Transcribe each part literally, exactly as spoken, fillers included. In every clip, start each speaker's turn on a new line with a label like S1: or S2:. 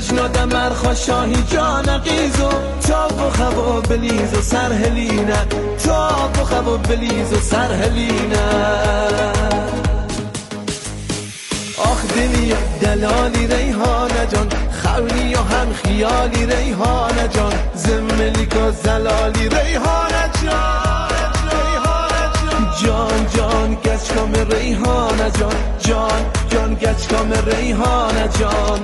S1: مجنادم مرخا شاهی جان قیزو تاب و خوا بلیز و سرهلینه تاب و خوا بلیز و سرهلینه آخ دلی دلالی ریحانه جان خولی و هم خیالی ریحانه جان زملیک و زلالی ریحانه جان جان جان گچکام ریحانه جان جان جان گچکام ریحانه جان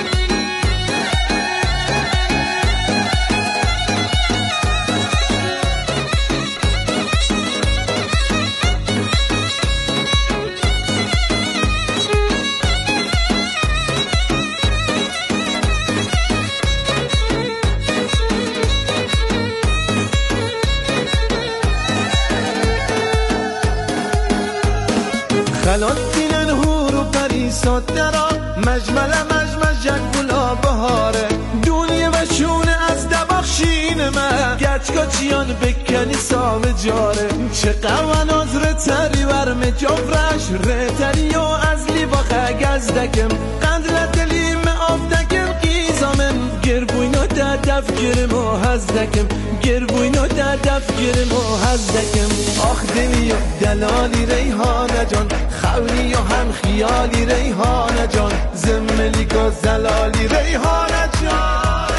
S1: خلات دینن هور و پریسات درا مجمل مجمل جگولا بهاره دونیه و شونه از دباخشین من گچکا چیان بکنی ساو جاره چه قوان از رتری ورم جفرش رتری و از لیباخه گزدکم قندلت لیم آفدکم قیزامم گربوینا در دف گرم و هزدکم گربوینا در دف گرم و هزدکم آخ دلی و دلالی ریحانه جان خولی و هم خیالی ریحانه جان زملیک و زلالی ریحانه جان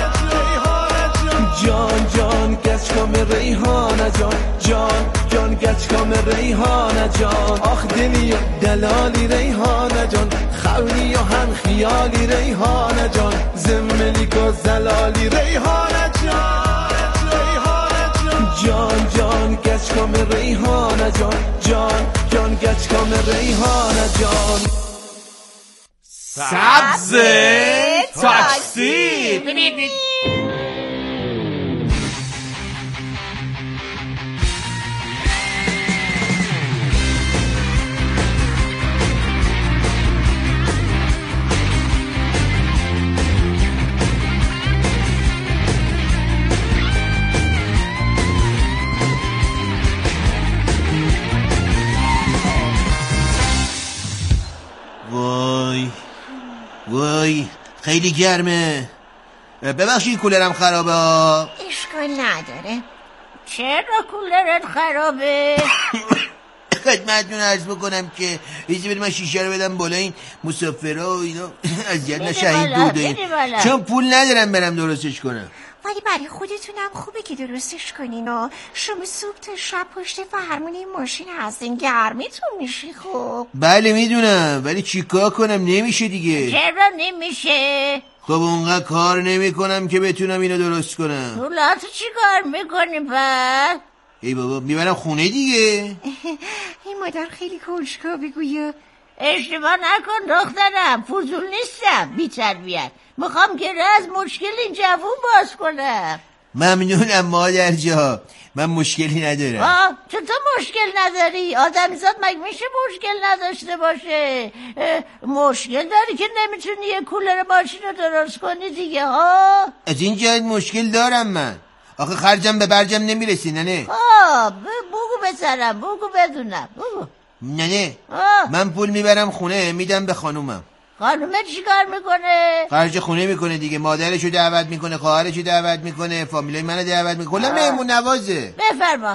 S1: جان جان گچکام ریحانه جان جان جان گچکام ریحانه جان آخ دلی و دلالی ریحانه جان خولی و هم خیالی ریحانه جان زملیک و زلالی ریحانه جان جان جان گچکام ریحانه جان جان جان گچکام ریحانه جان
S2: سبز تاکسی
S3: وای وای خیلی گرمه ببخشید کولرم خرابه
S4: اشکال نداره. چرا کولرت خرابه؟
S3: خدمتتون عرض بکنم که ایزی بریم من شیشه رو بدم بالا این مسافرها و اینا اذیت نشهید دوده چون پول ندارم برم درستش کنم.
S4: ولی برای خودتونم خوبه که درستش کنین و شما صبح تا شب پشت فرمون این ماشین هستین گرمیتون میشی. خب
S3: بله میدونم ولی چیکار کنم نمیشه دیگه.
S4: چرا نمیشه؟
S3: خب اونقدر کار نمی کنم که بتونم اینو درست کنم.
S4: تو چی کار میکنی پس؟
S3: ای بابا میبرم خونه دیگه.
S4: این مادر خیلی کنجکاو بگویا. اشتباه نکن دخترم فضول نیستم بی تربیت میخوام که از مشکل این جوون باز کنم.
S3: ممنونم مادر جا من مشکلی ندارم.
S4: آه چطور مشکل نداری؟ آدمیزاد مگه میشه مشکل نداشته باشه؟ مشکل داری که نمیتونی یه کولر ماشین رو درست کنی دیگه ها؟
S3: از این جهت مشکل دارم من. آخه خرجم به برجم نمیرسی ننه.
S4: آه بگو بسرم بگو بدونم بگو.
S3: ننه آه. من پول میبرم خونه میدم به خانومم.
S4: خانومه چی کار میکنه؟
S3: خرج خونه میکنه دیگه. مادرشو دعوت میکنه خواهرشو دعوت میکنه فامیلای منو دعوت میکنه کلا مهمون نوازه.
S4: بفرما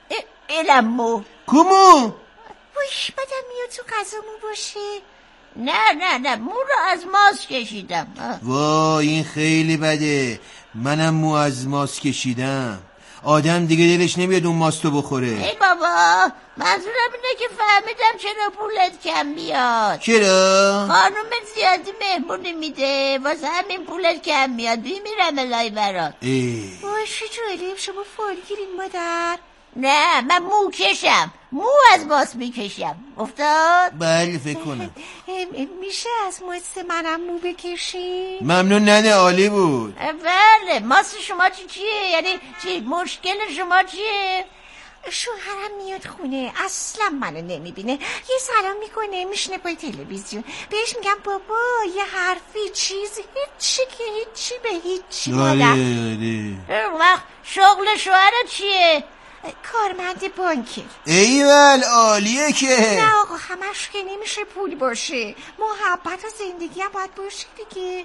S4: علمو
S3: کومو
S4: ویش بدم میاد تو غذامو باشه. نه نه نه مو رو از ماست کشیدم.
S3: وای این خیلی بده. منم مو از ماست کشیدم. آدم دیگه دلش نمیاد اون ماستو بخوره.
S4: ای بابا منظورم اینه که فهمیدم چرا پولت کم میاد.
S3: چرا؟
S4: خانومت زیادی مهمونی میده واسه همین پولت کم میاد. بیمیرم الهی برات. وای شجاعلی شما فالگیرین مادر. نه من مو کشم مو از ماست میکشم. افتاد؟
S3: بله فکر کنم.
S4: میشه از ماست منم مو بکشی؟
S3: ممنون ننه عالی بود.
S4: بله ماست شما چی چیه؟ یعنی چی مشکل شما چیه؟ شوهرم میاد خونه اصلا منو نمیبینه یه سلام میکنه میشنه پای تلویزیون بهش میگم بابا یه حرفی چیزی هیچی که هیچی به هیچی مادر. اون وقت شغل شوهرت چیه؟ کارمند بانکی.
S3: ایول عالیه که.
S4: نه آقا همش که نمیشه پول باشه محبت و زندگی هم باید باشه دیگه.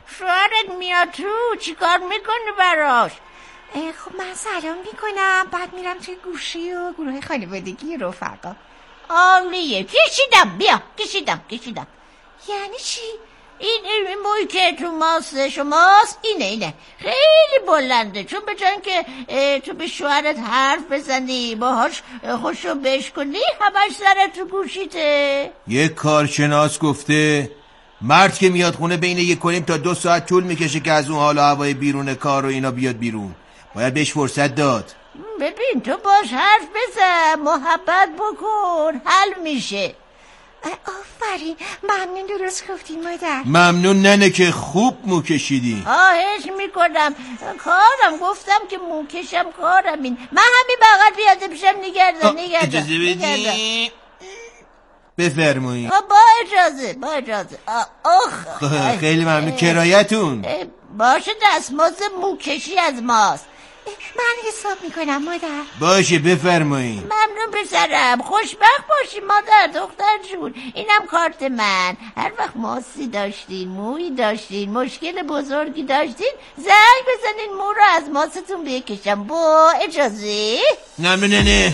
S4: شوهرت میاد تو چیکار میکنی براش؟ خب من سلام میکنم، بعد میرم توی گوشی و گروه خانوادگی رفقا. عالیه، کشیدم، بیا کشیدم کشیدم. یعنی چی؟ این این موی که تو ماست شماست اینه اینه خیلی بلنده، چون به جای که تو به شوهرت حرف بزنی باهاش خوشو بش کنی همش سر تو گوشیته.
S3: یک کارشناس گفته مرد که میاد خونه بین یک و نیم تا دو ساعت طول میکشه که از اون حال و هوای بیرون کار و اینا بیاد بیرون، باید بهش فرصت داد.
S4: ببین تو باش حرف بزن، محبت بکن، حل میشه. آفرین، ممنون، درست گفتی مادر.
S3: ممنون ننه که خوب مو کشیدی.
S4: خواهش میکنم، کارم، گفتم که مو کشم کارم این. من همین بغل پیاده پیشم نگردم نگردم
S3: اجازه بدی؟ بفرمایید.
S4: با اجازه با اجازه. آخ
S3: خیلی ممنون. کرایتون؟
S4: باشه، دستمزد مو کشی از ماست. من حساب میکنم مادر.
S3: باشه بفرمایید.
S4: ممنون پسرم، خوشبخت باشی مادر، دختر جون. اینم کارت من، هر وقت ماسی داشتین، مویی داشتین، مشکل بزرگی داشتین زنگ بزنین مو رو از ماستون بکشم. با اجازه.
S3: نه نه نه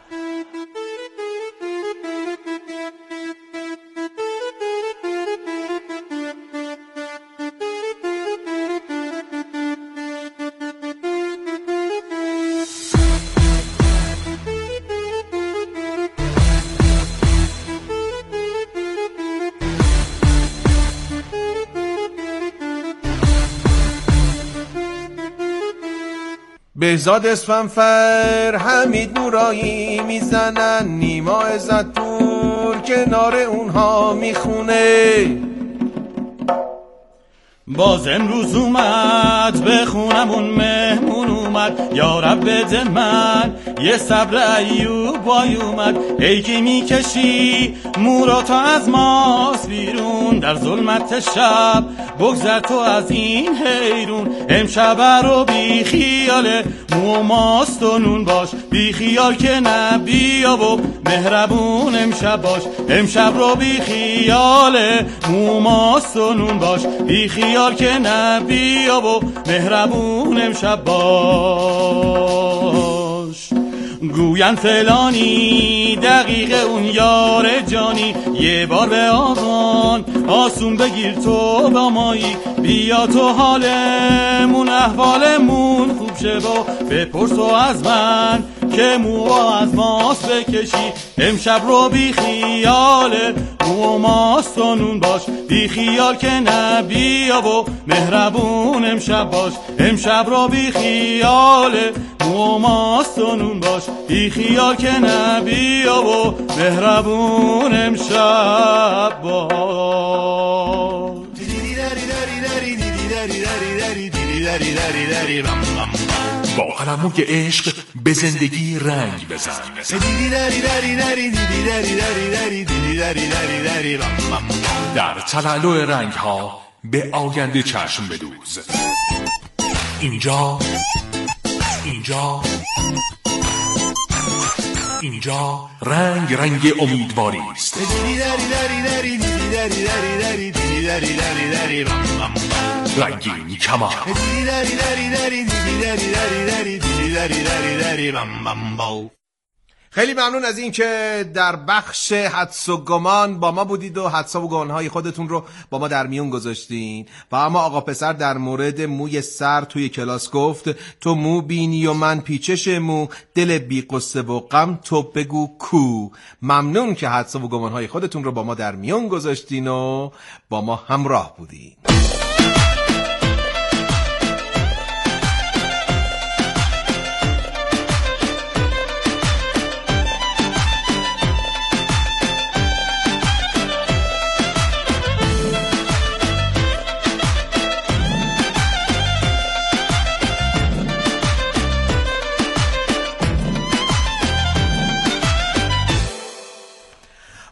S3: بهزاد اسفنفر حمید نورایی میزنن، نیما عزت پور کنار اونها میخونه.
S2: باز امروز اومد به خونمون مهمون اومد، یا رب بده من یه صبر ایوبای اومد. ای که میکشی مورا تا از ماست بیرون، در ظلمت شب بگذر تو از این حیرون. امشب رو بی خیاله مو و ماست و نون باش، بی خیال که نه بیا و مهربون امشب باش. امشب رو بی خیاله مو و ماست و نون باش، بی خیال که نه بیا و مهربون امشب باش. گوین فلانی دقیقه اون یار جانی، یه بار به آقان آسون بگیر تو با مایی. بیا تو حالمون احوالمون خوب شه و بپرس و از من که مو از ماست بکشی. امشب رو بی خیاله مو ماست و نون باش، بی خیال که نه بیا و مهربون امشب باش. امشب رو بی خیاله مو ماست و نون باش، بی خیال که نه بیا و مهربون امشب باش.
S5: با قلموی عشق به زندگی رنگ بزن. در تلالو رنگ ها به آینده چشم بدوز. اینجا اینجا اینجا رنگ رنگ امیدواری است. رنگین کمان.
S3: خیلی ممنون از این که در بخش حدس و گمان با ما بودید و حدس و گمانهای خودتون رو با ما در میون گذاشتین. و اما آقا پسر در مورد موی سر توی کلاس گفت تو مو بینی و من پیچش مو، دل بی قصه و غم تو بگو کو. ممنون که حدس و گمانهای خودتون رو با ما در میون گذاشتین و با ما همراه بودین.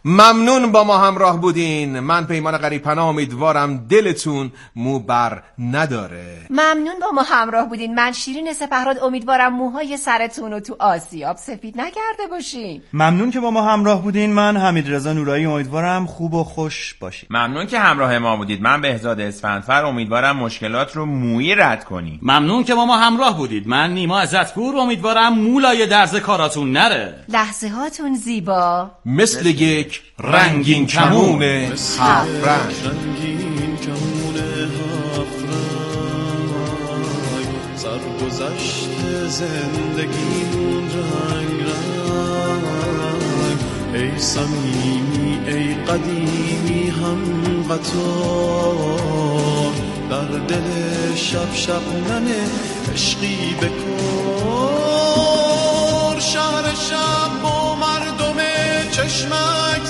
S3: ممنون با ما همراه بودین. من پیمان غریب‌پناه، امیدوارم دلتون مو بر نداره.
S6: ممنون با ما همراه بودین. من شیرین سپهراد، امیدوارم موهای سرتون رو تو آسیاب سفید نکرده باشین.
S7: ممنون که با ما همراه بودین. من حمیدرضا نورایی، امیدوارم خوب و خوش باشین.
S8: ممنون که همراه ما بودید. من بهزاد اسفندفر، امیدوارم مشکلات رو مویی رد کنی.
S2: ممنون که با ما همراه بودید. من نیما عزتپور، امیدوارم مولای درز کاراتون نره.
S6: لحظه هاتون زیبا
S3: مثل یک رنگین کمون هفت رنگ.
S1: رنگین کمون هفت رنگ، سرگذشت زندگیمون رنگ رنگ. ای صمیمی ای قدیمی هم قطار، در دل شب شبنم عشقی بکن. شهر شب با مردم چشمک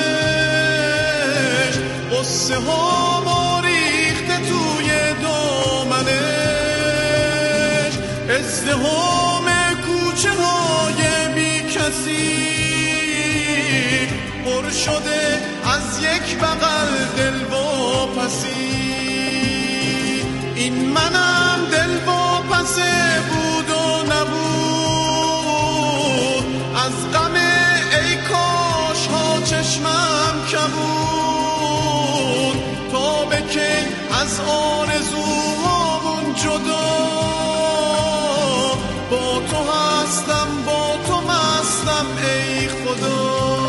S1: زنش، قصه ها ما ریخته توی دامنش. ازدحام کوچه های بی کسی پر شده از یک بغل دل واپسی. این منم دل واپسه بود و نبود، از غم ای کاش ها چشمم کبود. تا به کی از آرزوهامون جدا، با تو هستم با تو مستم ای خدا.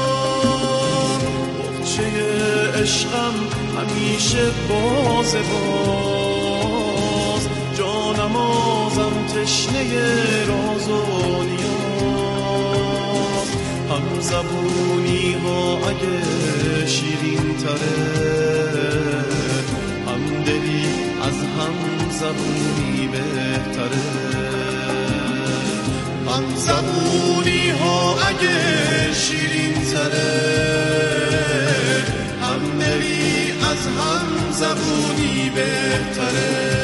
S1: بخچه عشقم همیشه باز باز، جانمازم تشنه راز و نیاز. هم زبونی ها اگه شیرین تره، هم دلی از هم زبونی بهتره. هم زبونی ها اگه شیرین تره، هم دلی از هم زبونی بهتره.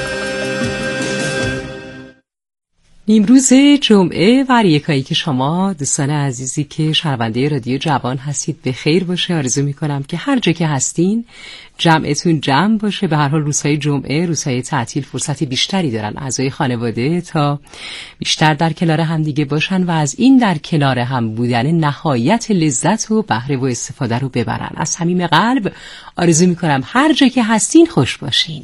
S9: امروز جمعه و یکایی که شما دوستان عزیزی که شنونده رادیو جوان هستید به خیر باشه. آرزو میکنم که هر جا که هستین جمعتون جمع باشه. به هر حال روزهای جمعه، روزهای تعطیل، فرصت بیشتری دارن اعضای خانواده تا بیشتر در کنار هم دیگه باشن و از این در کنار هم بودن نهایت لذت و بهره و استفاده رو ببرن. از صمیم قلب آرزو میکنم هر جا که هستین خوش باشین.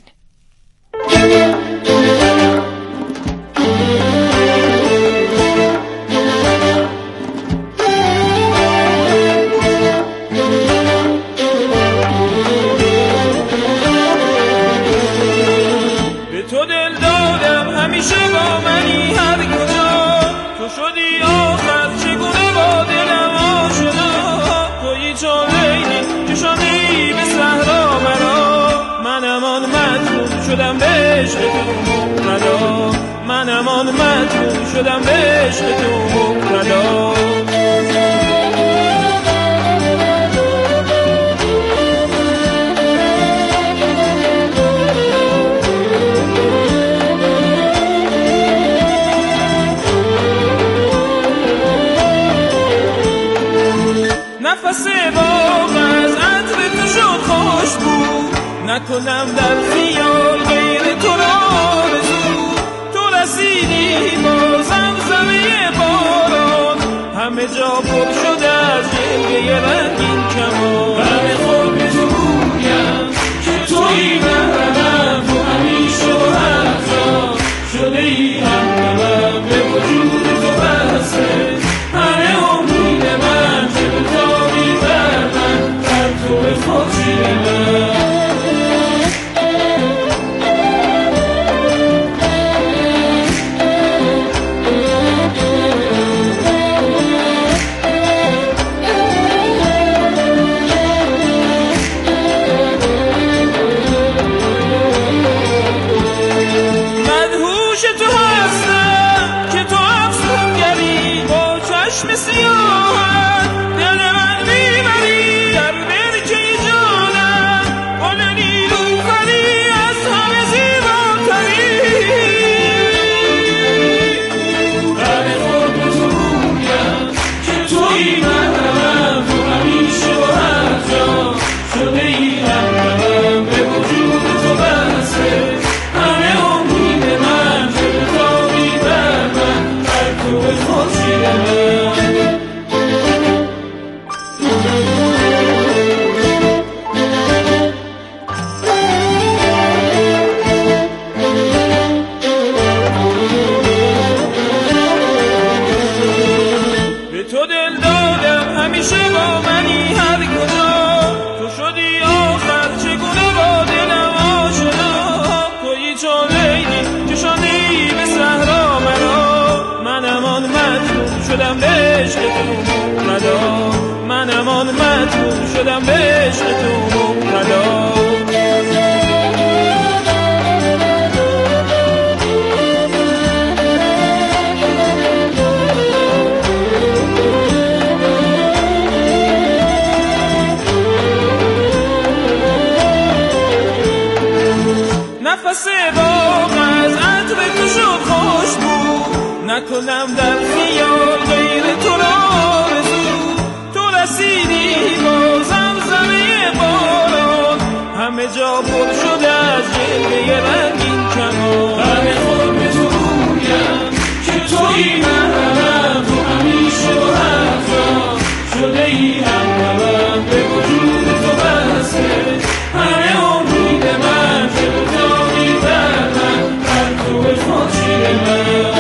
S10: شدم به عشق تو مبتلا، منم آن مجنون شدم به عشق تو مبتلا. نفس باغ از عطر تو شد خوش بود، نکنم در خیال غیر تو را آرزو. تو رسیدی با زمزمه باران، همه جا پر شده از جلوه رنگین کمان. همه خود به تو گویم که تویی محرمم، تو همیشه و هر جا شده ای همرمم. به وجود تو بسته همه امید من، چه به تابی بر من بر تو به خوشی من. همیشه با منی هر کجا، تو شدی آخر چگونه با دلم آشنا، تویی چون لیلی که شدی به صحرا مرا، منم آن مجنون شدم به عشق تو مبتلا، منم آن مجنون شدم به عشق تو مبتلا. نفس باغ از عطر تو شد خوشبو، نکنم در خیال غیر تو را آرزو، تو رسیدی با زمزمه باران، همه جا پر شده از جلوه رنگین کمان، همه خود به تو گویم که تویی محرمم، تو همیشه و هر جا شده ای همرمم، به وجود تو بسته همه امید من که بتانی در من هر تو به خورشید من.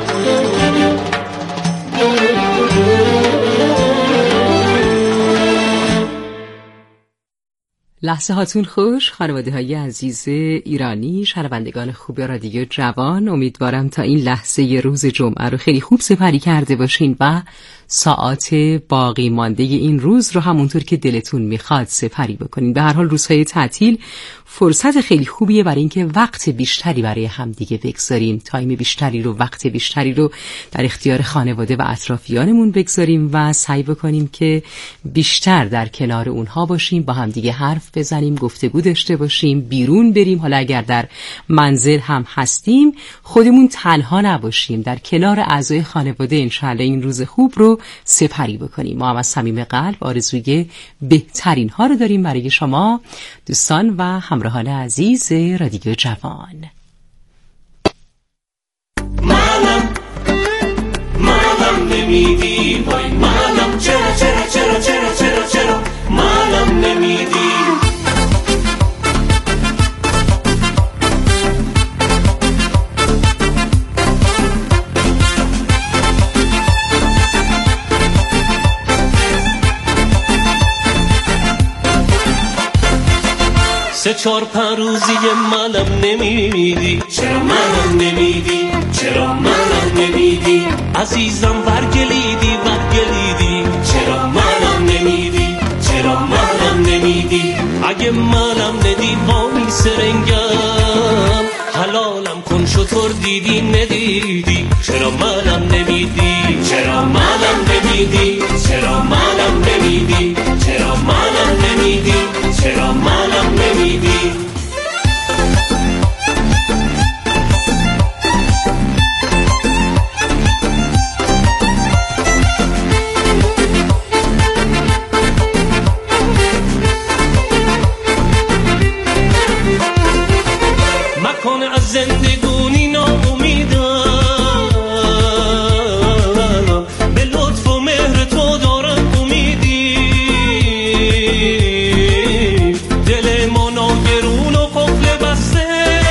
S9: لحظه هاتون خوش خانواده های عزیز ایرانی، شنوندگان خوب رادیو جوان. امیدوارم تا این لحظه روز جمعه رو خیلی خوب سپری کرده باشین و ساعات باقی مانده این روز رو همونطور که دلتون میخواد سپری بکنین. به هر حال روزهای تعطیل فرصت خیلی خوبیه برای اینکه وقت بیشتری برای همدیگه بگذاریم، تایم بیشتری رو، وقت بیشتری رو در اختیار خانواده و اطرافیانمون بگذاریم و سعی بکنیم که بیشتر در کنار اونها باشیم، با همدیگه حرف بزنیم، گفتگو داشته باشیم، بیرون بریم، حالا اگر در منزل هم هستیم خودمون تنها نباشیم، در کنار اعضای خانواده انشالله این روز خوب رو سپری بکنیم. ما هم از صمیم قلب آرزوی بهترین ها رو داریم برای شما دوستان و همراهان عزیز رادیو جوان.
S11: منم منم نمیدی، وای منم چرا چرا چرا چرا چرا چرا منم نمیدی. سه چار پنج روزی منم نمیدی، چرا منم نمیدی، چرا منم نمیدی، عزیزم ورگلیدی ورگلیدی، چرا منم نمیدی، چرا منم نمیدی، اگه منم ندی وای سرنگم، حلالم کن شطور دیدی ندیدی، چرا منم نمیدی، چرا منم نمیدی، چرا منم نمیدی، چرا منم نمیدی، چرا منم نمیدی. مکن از زندگونی ناامیدم، به لطف و مهر تو دارم امیدی، دل ما ناگرون و قفل بسته،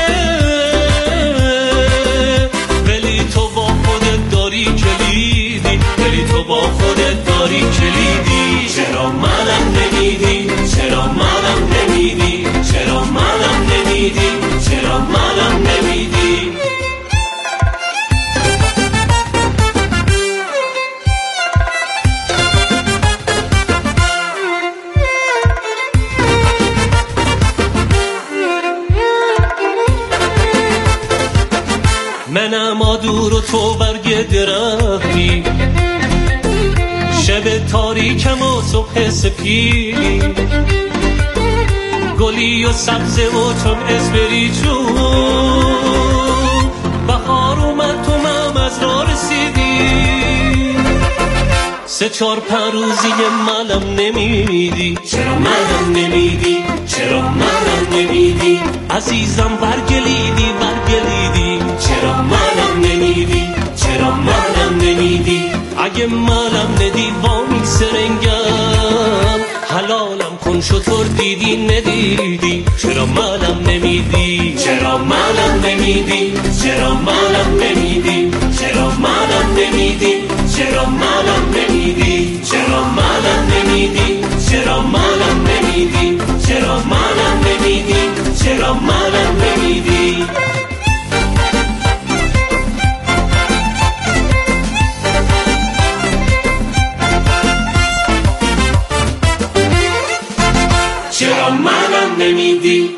S11: ولی تو با خودت داری کلیدی، ولی تو با خودت داری کلیدی، چرا منم نمیدی، چرا منم نمیدی، چرا منم نمیدی، چرا منم نمیدی. منم آدور و تو برگ درختی، شب تاریکم و صبح سپیدی، گلی و سبزه و چون اسپری جون، بهار اومد تو مم از را رسیدی، سه چار پنج روزی منم نمیدی، چرا منم نمیدی، چرا منم نمیدی، عزیزم ورگلیدی ورگلیدی، چرا منم نمیدی، چرا منم نمیدی، اگه منم ندی وای سرنگم، حلالم کن شطور دیدی ندیدی، چرا منم نمیدی، چرا منم نمیدی، چرا منم نمیدی، چرا منم نمیدی، چرا منم نمیدی چرا منم نمیدی چرا منم نمیدی چرا منم نمیدی چرا منم نمیدی چرا منم نمیدی.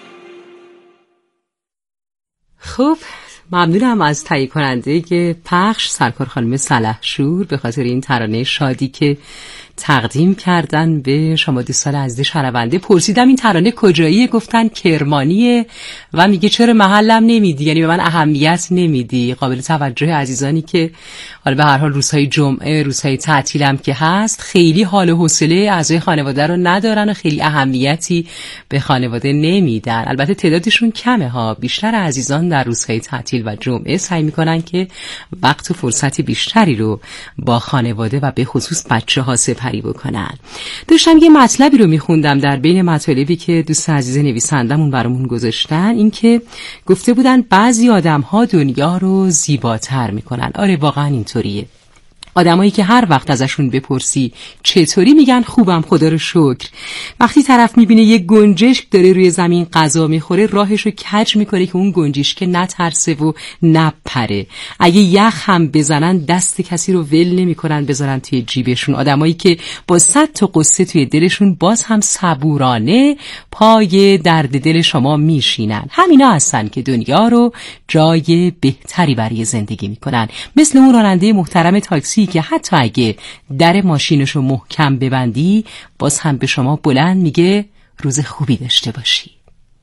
S9: خب ممنونم از تهیه کننده که پخش سرکار خانم سلحشور به خاطر این ترانه شادی که تقدیم کردن به شما دوستان عزیز شنونده. پرسیدم این ترانه کجاییه، گفتن کرمانیه و میگه چرا محلم نمیدی، یعنی به من اهمیت نمیدی. قابل توجه عزیزانی که حالا به هر حال روزهای جمعه روزهای تعطیلم که هست خیلی حال و حوصله اعضای خانواده رو ندارن و خیلی اهمیتی به خانواده نمیدن. البته تعدادشون کمه ها، بیشتر عزیزان در روزهای تعطیل و جمعه سعی میکنن که وقت و فرصت بیشتری رو با خانواده و به خصوص بچه ها سپری بکنن. داشتم یه مطلبی رو میخوندم در بین مطالبی که دوست عزیز نویسندمون برامون گذاشتن، این که گفته بودن بعضی آدم ها دنیا رو زیباتر میکنن. آره واقعا اینطوریه. آدمایی که هر وقت ازشون بپرسی چطوری میگن خوبم خدا رو شکر. وقتی طرف میبینه یه گنجشک داره روی زمین غذا میخوره راهشو کج میکنه که اون گنجشک نترسه و نپره. اگه یخ هم بزنن دست کسی رو ول نمیکنن بذارن توی جیبشون. آدمایی که با صد تا قصه توی دلشون باز هم صبورانه پای درد دل شما میشینن. همینا هستن که دنیا رو جای بهتری برای زندگی میکنن. مثل اون راننده محترم تاکسی که حتی اگه در ماشینشو محکم ببندی باز هم به شما بلند میگه روز خوبی داشته باشی.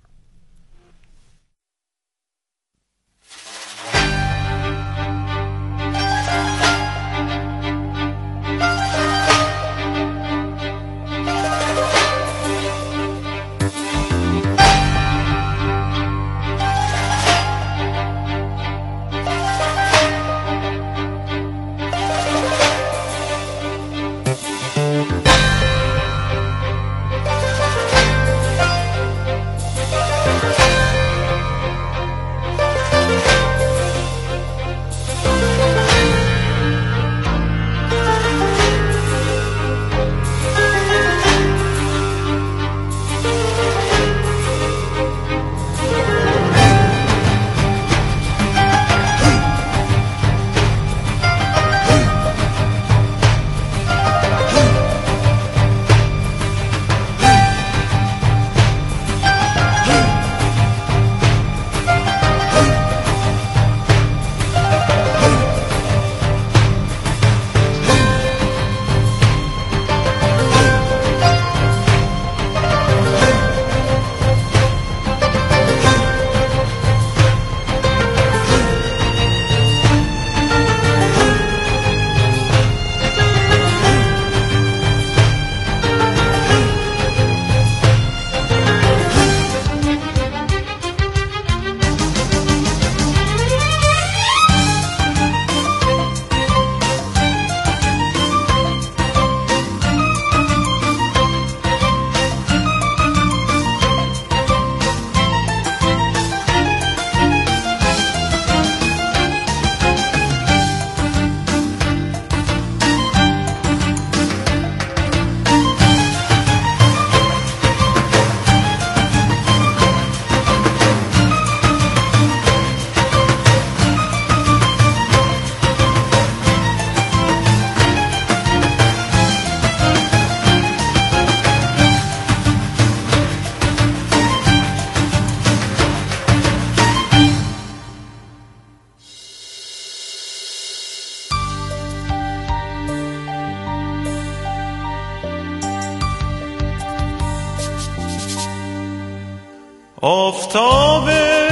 S10: آفتاب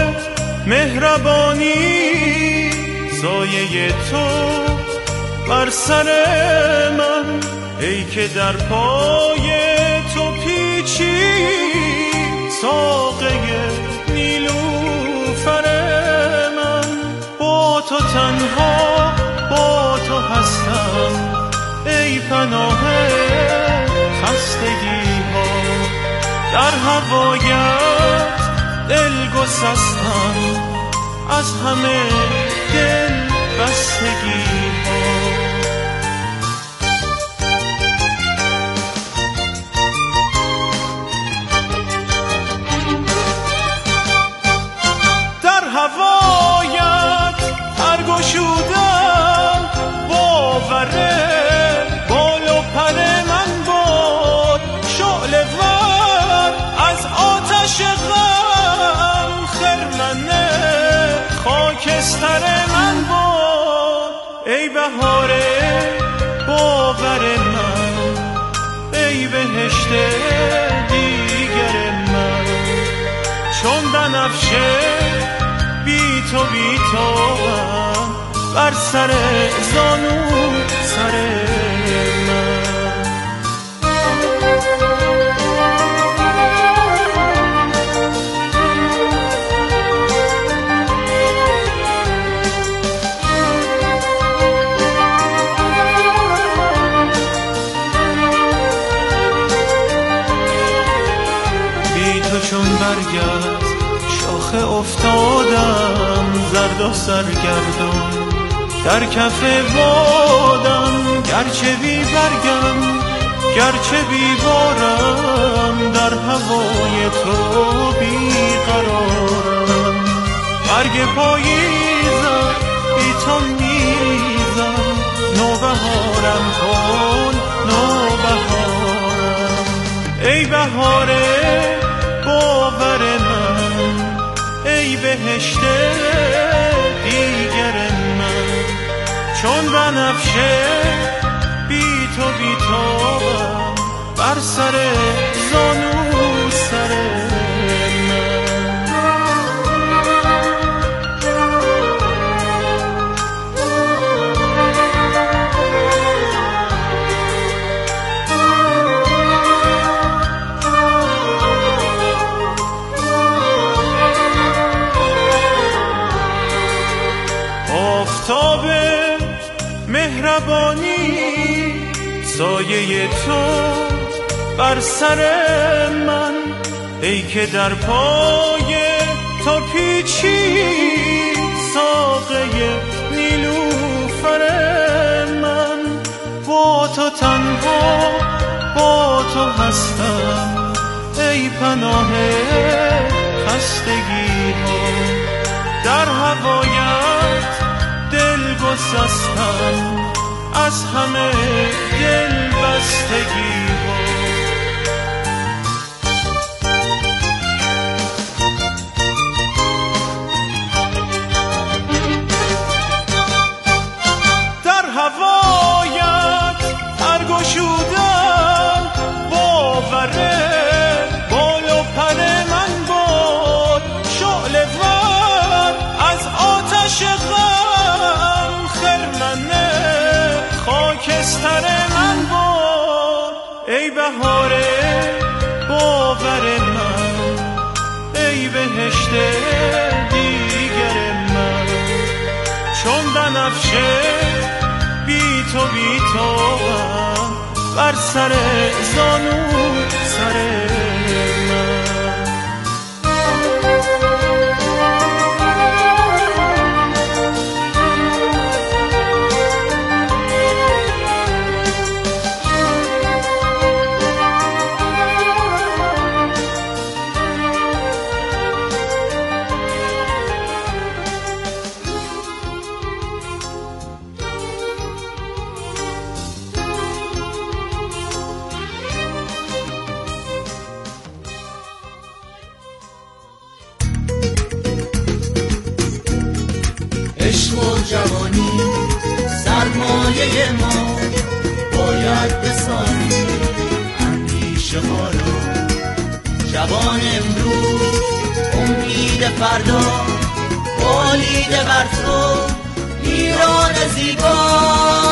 S10: مهربانی سایه تو بر سر من، ای که در پای تو پیچی ساقه نیلوفر من. با تو تنها با تو هستم ای پناه خستگی ها، در هوایت دل گسستم از همه دل بستگی ها. بهار باور من، ای بهشت دیگر من، چون بنفشه بی تو بی تو بر سر زانو سر من. چون برگرد شاخه افتادم، زرد و سرگردان در کف بادم، گرچه بی برگم گرچه بی بارم، در هوای تو بی قرارم. برگ پاییزم بی تو میزم، نوبهارم کن نوبهارم. ای بهاره باور من، ای بهشت دیگر من، چون بنفشه بی تو بی تو بر سر زانو سر من. آفتاب مهربانی سایه تو بر سر من، ای که در پای تو پیچی ساقه نیلوفر من. با تو تنها با تو هستم، ای پناه خستگی ها، در هوایت دل گسستم از همه دل بستگی ها. در هوایت برگشودم باوره، بال و پر من باد شعله ور از آتش غم، خرمن خاکستر من باد. ای بهاره باور من، ای بهشت دیگر من، چون بنفشه بی تو بی تو بر سر زانو سر من.
S12: عشق و جوانی سرمایه ما، باید بسازی اندیشه ها را. جوان امروز امید فردا، بالید بر تو ایران زیبا.